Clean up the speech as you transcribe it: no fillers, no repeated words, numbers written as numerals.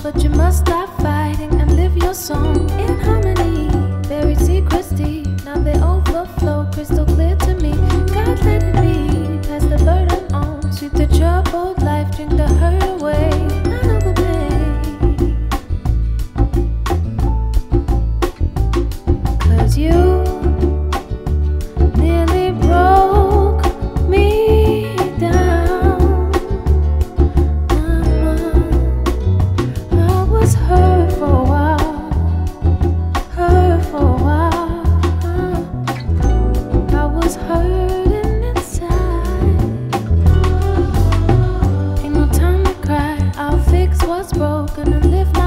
but you must stop fighting and live your song in harmony. Buried secrets deep, now they overflow, crystal clear to me. God, let it be, pass the burden on. Sweep the troubled life, drink the hurt away. I know the pain. 'Cause you nearly broke me down. I was hurt for a while, hurt for a while. I was hurting inside. Ain't no time to cry, I'll fix what's broken and live my